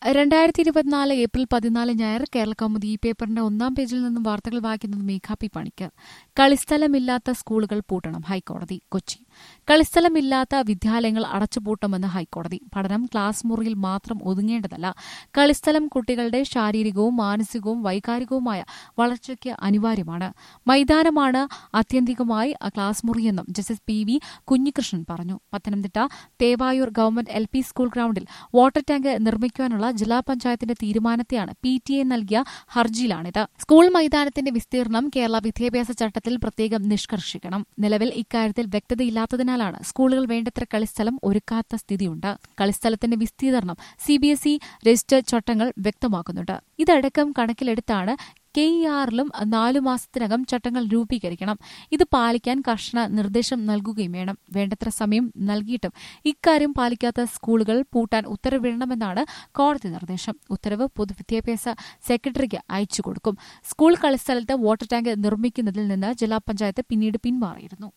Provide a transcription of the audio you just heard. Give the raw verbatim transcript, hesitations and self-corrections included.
രണ്ടായിരത്തി ഇരുപത്തിനാല് ഏപ്രിൽ പതിനാല് ഞായർ കേരളകൗമുദി ഈ പേപ്പറിന്റെ ഒന്നാം പേജിൽ നിന്നും വാർത്തകൾ വായിക്കുന്നത് മേഘാ പി പണിക്കർ. കളിസ്ഥലമില്ലാത്ത സ്കൂളുകൾ പൂട്ടണം ഹൈക്കോടതി കൊച്ചി. കളിസ്ഥലമില്ലാത്ത വിദ്യാലയങ്ങൾ അടച്ചുപൂട്ടണമെന്ന് ഹൈക്കോടതി. പഠനം ക്ലാസ് മുറിയിൽ മാത്രം ഒതുങ്ങേണ്ടതല്ല. കളിസ്ഥലം കുട്ടികളുടെ ശാരീരികവും മാനസികവും വൈകാരികവുമായ വളർച്ചയ്ക്ക് അനിവാര്യമാണ്. മൈതാനമാണ് ആത്യന്തികമായി ക്ലാസ് മുറിയെന്നും ജസ്റ്റിസ് പി വി കുഞ്ഞികൃഷ്ണൻ പറഞ്ഞു. Pathanamthitta Thevayoor government L P school ഗ്രൌണ്ടിൽ വാട്ടർ ടാങ്ക് നിർമ്മിക്കുവാനുള്ള ജില്ലാ പഞ്ചായത്തിന്റെ തീരുമാനത്തെയാണ് പി ടി എ നൽകിയ ഹർജിയിലാണിത്. സ്കൂൾ മൈതാനത്തിന്റെ വിസ്തീർണം കേരള വിദ്യാഭ്യാസ ചട്ടത്തിൽ പ്രത്യേകം നിഷ്കർഷിക്കണം. നിലവിൽ ഇക്കാര്യത്തിൽ വ്യക്തതയില്ലാത്തതിനാലാണ് സ്കൂളുകൾ വേണ്ടത്ര കളിസ്ഥലം ഒരുക്കാത്ത സ്ഥിതിയുണ്ട്. കളിസ്ഥലത്തിന്റെ വിസ്തീർണം C B S E register ചട്ടങ്ങൾ വ്യക്തമാക്കുന്നുണ്ട്. ഇതടക്കം കണക്കിലെടുത്താണ് കെ ഇ ആറിലും നാലു മാസത്തിനകം ചട്ടങ്ങൾ രൂപീകരിക്കണം. ഇത് പാലിക്കാൻ കർശന നിർദ്ദേശം നൽകുകയും വേണം. വേണ്ടത്ര സമയം നൽകിയിട്ടും ഇക്കാര്യം പാലിക്കാത്ത സ്കൂളുകൾ പൂട്ടാൻ ഉത്തരവിടണമെന്നാണ് കോടതി നിർദ്ദേശം. ഉത്തരവ് പൊതുവിദ്യാഭ്യാസ സെക്രട്ടറിക്ക് അയച്ചുകൊടുക്കും. സ്കൂൾ കളിസ്ഥലത്ത് വാട്ടർ ടാങ്ക് നിർമ്മിക്കുന്നതിൽ നിന്ന് ജില്ലാ പഞ്ചായത്ത് പിന്നീട് പിന്മാറിയിരുന്നു.